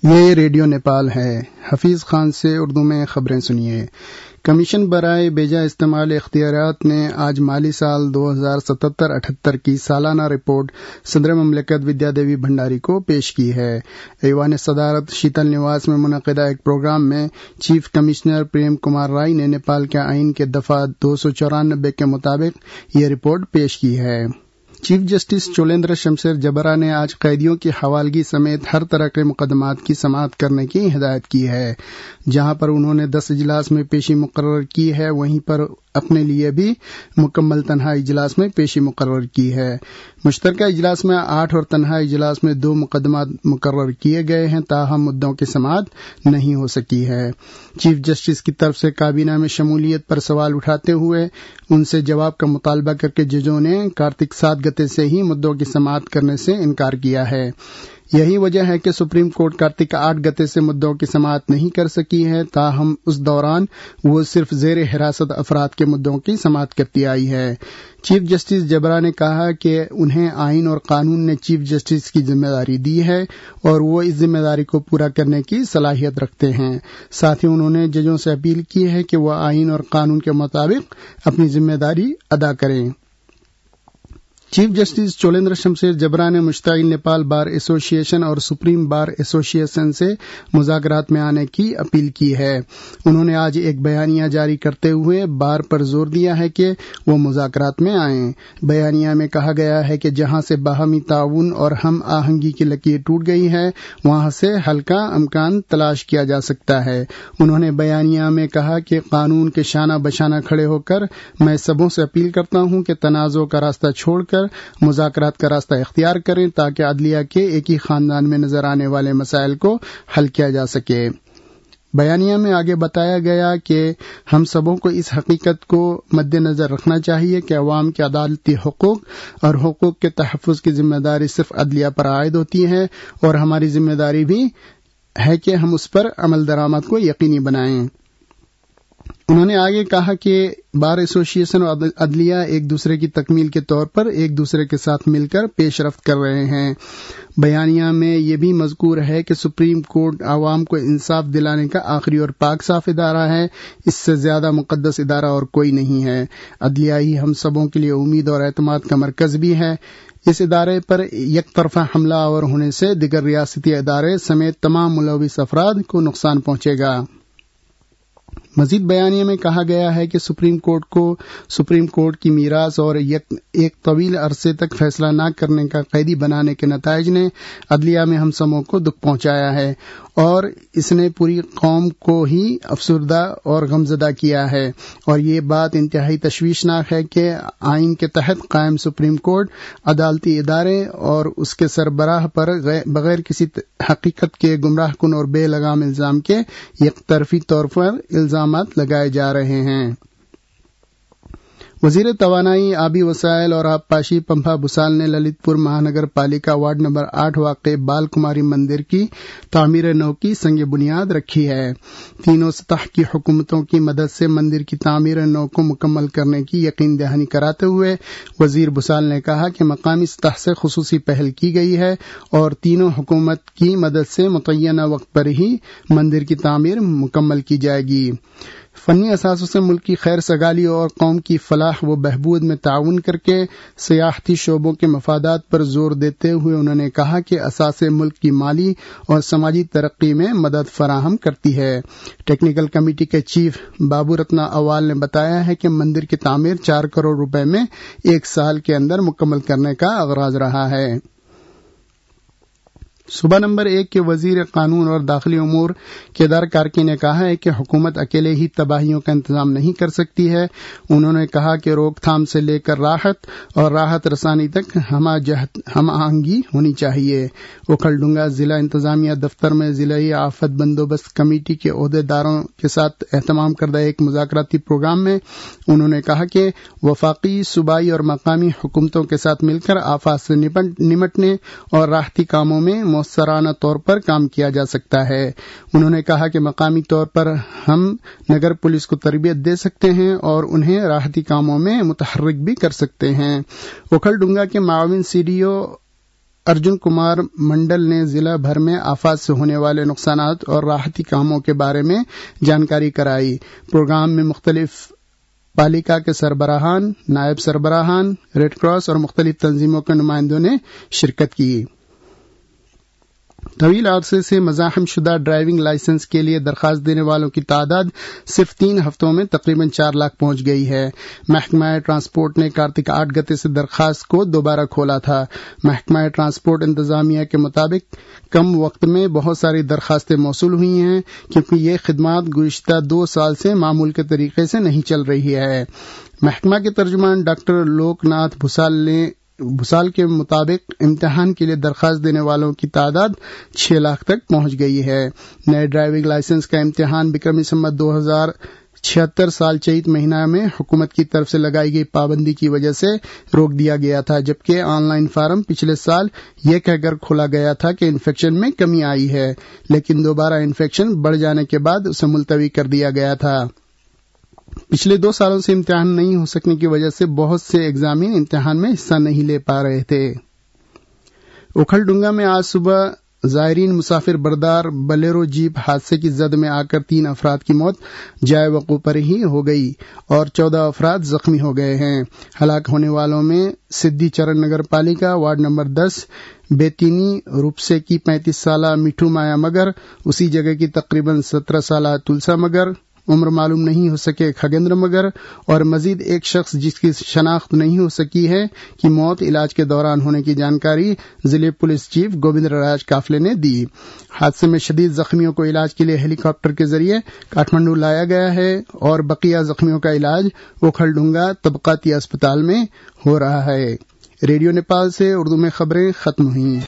یہ ریڈیو نیپال ہے۔ حفیظ خان سے اردو میں خبریں سنیے۔ کمیشن برائے بیجا استعمال اختیارات نے آج مالی سال 2077-78 کی سالانہ رپورٹ صدر مملکت ودیا دیوی بھنڈاری کو پیش کی ہے۔ ایوان صدارت شیتل نواس میں منعقدہ ایک پروگرام میں چیف کمشنر پریم کمار رائے نے نیپال کے آئین کے دفعہ 294 کے مطابق یہ رپورٹ پیش کی ہے۔ چیف جسٹس چولیندر شمشیر جبرا نے آج قیدیوں کی حوالگی سمیت ہر طرح کے مقدمات کی سماعت کرنے کی ہدایت کی ہے۔ جہاں پر انہوں نے 10 اجلاس میں پیشی مقرر کی ہے، وہیں پر اپنے لیے بھی مکمل تنہا اجلاس میں پیشی مقرر کی ہے۔ مشترکہ اجلاس میں 8 اور تنہا اجلاس میں 2 مقدمات مقرر کیے گئے ہیں، تاہم مدعوں کی سماعت نہیں ہو سکی ہے۔ چیف جسٹس کی طرف سے کابینہ میں شمولیت پر سوال اٹھاتے ہوئے ان سے جواب کا مطالبہ کر کے ججوں نے کارتک 7 گتے سے ہی مدعوں کی سماعت کرنے سے انکار کیا ہے۔ یہی وجہ ہے کہ سپریم کورٹ کارتک 8 گتے سے مدعوں کی سماعت نہیں کر سکی ہے، تاہم اس دوران وہ صرف زیر حراست افراد کے مدعوں کی سماعت کرتی آئی ہے۔ چیف جسٹس جبرا نے کہا کہ انہیں آئین اور قانون نے چیف جسٹس کی ذمہ داری دی ہے اور وہ اس ذمہ داری کو پورا کرنے کی صلاحیت رکھتے ہیں۔ ساتھ ہی انہوں نے ججوں سے اپیل کی ہے کہ وہ آئین اور قانون کے مطابق اپنی ذمہ داری ادا کریں۔ چیف جسٹس چولیندر شمشیر جبرا نے مشتعل نیپال بار ایسوسی ایشن اور سپریم بار ایسوسی ایشن سے مذاکرات میں آنے کی اپیل کی ہے۔ انہوں نے آج ایک بیانیہ جاری کرتے ہوئے بار پر زور دیا ہے کہ وہ مذاکرات میں آئیں۔ بیانیہ میں کہا گیا ہے کہ جہاں سے باہمی تعاون اور ہم آہنگی کی لکیر ٹوٹ گئی ہے، وہاں سے حل کا امکان تلاش کیا جا سکتا ہے۔ انہوں نے بیانیہ میں کہا کہ قانون کے شانہ بشانہ کھڑے ہو کر میں سبوں سے اپیل کرتا ہوں کہ تنازع کا راستہ چھوڑ کر مذاکرات کا راستہ اختیار کریں تاکہ عدلیہ کے ایک ہی خاندان میں نظر آنے والے مسائل کو حل کیا جا سکے۔ بیانیہ میں آگے بتایا گیا کہ ہم سبوں کو اس حقیقت کو مد نظر رکھنا چاہیے کہ عوام کے عدالتی حقوق اور حقوق کے تحفظ کی ذمہ داری صرف عدلیہ پر عائد ہوتی ہے، اور ہماری ذمہ داری بھی ہے کہ ہم اس پر عمل درآمد کو یقینی بنائیں۔ انہوں نے آگے کہا کہ بار ایسوسی ایشن اور عدلیہ ایک دوسرے کی تکمیل کے طور پر ایک دوسرے کے ساتھ مل کر پیش رفت کر رہے ہیں۔ بیانیہ میں یہ بھی مذکور ہے کہ سپریم کورٹ عوام کو انصاف دلانے کا آخری اور پاک صاف ادارہ ہے، اس سے زیادہ مقدس ادارہ اور کوئی نہیں ہے۔ عدلیہ ہی ہم سبوں کے لیے امید اور اعتماد کا مرکز بھی ہے۔ اس ادارے پر یک طرفہ حملہ آور ہونے سے دیگر ریاستی ادارے سمیت تمام ملوث افراد کو نقصان پہنچے گا۔ مزید بیانیے میں کہا گیا ہے کہ سپریم کورٹ کی میراث اور ایک طویل عرصے تک فیصلہ نہ کرنے کا قیدی بنانے کے نتائج نے عدلیہ میں ہم سبوں کو دکھ پہنچایا ہے، اور اس نے پوری قوم کو ہی افسردہ اور غمزدہ کیا ہے، اور یہ بات انتہائی تشویشناک ہے کہ آئین کے تحت قائم سپریم کورٹ عدالتی ادارے اور اس کے سربراہ پر بغیر کسی حقیقت کے گمراہ کن اور بے لگام الزام کے یک طرفی طور پر الزامات لگائے جا رہے ہیں۔ وزیر توانائی، آبی وسائل اور آبپاشی پمپا بھوسال نے للت پور مہانگر پالیکا وارڈ نمبر 8 واقع بال کماری مندر کی تعمیر نو کی سنگ بنیاد رکھی ہے۔ تینوں سطح کی حکومتوں کی مدد سے مندر کی تعمیر نو کو مکمل کرنے کی یقین دہانی کراتے ہوئے وزیر بھوسال نے کہا کہ مقامی سطح سے خصوصی پہل کی گئی ہے اور تینوں حکومت کی مدد سے متعینہ وقت پر ہی مندر کی تعمیر مکمل کی جائے گی۔ فنی اثاثوں سے ملک کی خیر سگالی اور قوم کی فلاح و بہبود میں تعاون کر کے سیاحتی شعبوں کے مفادات پر زور دیتے ہوئے انہوں نے کہا کہ اثاثے ملک کی مالی اور سماجی ترقی میں مدد فراہم کرتی ہے۔ ٹیکنیکل کمیٹی کے چیف بابو رتنا اوال نے بتایا ہے کہ مندر کی تعمیر 4 کروڑ روپے میں 1 سال کے اندر مکمل کرنے کا آغاز رہا ہے۔ صوبہ نمبر 1 کے وزیر قانون اور داخلی امور کیدار کارکی نے کہا ہے کہ حکومت اکیلے ہی تباہیوں کا انتظام نہیں کر سکتی ہے۔ انہوں نے کہا کہ روک تھام سے لے کر راحت اور راحت رسانی تک ہم آہنگی ہونی چاہیے۔ اوکھل ڈونگا ضلع انتظامیہ دفتر میں ضلعی آفت بندوبست کمیٹی کے عہدیداروں کے ساتھ اہتمام کردہ ایک مذاکراتی پروگرام میں انہوں نے کہا کہ وفاقی، صوبائی اور مقامی حکومتوں کے ساتھ مل کر آفات سے نمٹنے اور راحتی کاموں میں مؤثرانہ طور پر کام کیا جا سکتا ہے۔ انہوں نے کہا کہ مقامی طور پر ہم نگر پولیس کو تربیت دے سکتے ہیں اور انہیں راحتی کاموں میں متحرک بھی کر سکتے ہیں۔ اوکھل ڈونگا کے معاون C D O Arjun Kumar Mandal نے ضلع بھر میں آفات سے ہونے والے نقصانات اور راحتی کاموں کے بارے میں جانکاری کرائی۔ پروگرام میں مختلف پالیکا کے سربراہان، نائب سربراہان، ریڈ کراس اور مختلف تنظیموں کے نمائندوں نے شرکت کی۔ طویل عرصے سے مزاحم شدہ ڈرائیونگ لائسنس کے لیے درخواست دینے والوں کی تعداد صرف 3 ہفتوں میں تقریباً 4 لاکھ پہنچ گئی ہے۔ محکمہ ٹرانسپورٹ نے کارتک 8 گتے سے درخواست کو دوبارہ کھولا تھا۔ محکمہ ٹرانسپورٹ انتظامیہ کے مطابق کم وقت میں بہت ساری درخواستیں موصول ہوئی ہیں کیونکہ یہ خدمات گزشتہ 2 سال سے معمول کے طریقے سے نہیں چل رہی ہے۔ محکمہ کے ترجمان ڈاکٹر لوک ناتھ بھوسال کے مطابق امتحان کے لیے درخواست دینے والوں کی تعداد 6 لاکھ تک پہنچ گئی ہے۔ نئے ڈرائیونگ لائسنس کا امتحان بکرمی سمت 2076 سال چیت مہینہ میں حکومت کی طرف سے لگائی گئی پابندی کی وجہ سے روک دیا گیا تھا، جبکہ آن لائن فارم پچھلے سال یہ کہہ کر کھولا گیا تھا کہ انفیکشن میں کمی آئی ہے، لیکن دوبارہ انفیکشن بڑھ جانے کے بعد اسے ملتوی کر دیا گیا تھا۔ پچھلے 2 سالوں سے امتحان نہیں ہو سکنے کی وجہ سے بہت سے ایگزامین امتحان میں حصہ نہیں لے پا رہے تھے۔ اوکھل ڈونگا میں آج صبح زائرین مسافر بردار بلیرو جیپ حادثے کی زد میں آ کر 3 افراد کی موت جائے وقوع پر ہی ہو گئی اور 14 افراد زخمی ہو گئے ہیں۔ ہلاک ہونے والوں میں سدھی چرن نگر پالیکا وارڈ نمبر 10 بیتینی روپسے کی 35 سالہ میٹھو مایا مگر، اسی جگہ کی تقریباً 17 سالہ تلسا مگر، عمر معلوم نہیں ہو سکے کھگیندر مگر اور مزید ایک شخص جس کی شناخت نہیں ہو سکی ہے کی موت علاج کے دوران ہونے کی جانکاری ضلع پولیس چیف گوبند راج کافلے نے دی۔ حادثے میں شدید زخمیوں کو علاج کے لیے ہیلی کاپٹر کے ذریعے کاٹھمنڈو لایا گیا ہے اور بقیہ زخمیوں کا علاج اوکھل ڈونگا طبقاتی اسپتال میں ہو رہا ہے۔ ریڈیو نیپال سے اردو میں خبریں ختم ہوئیں۔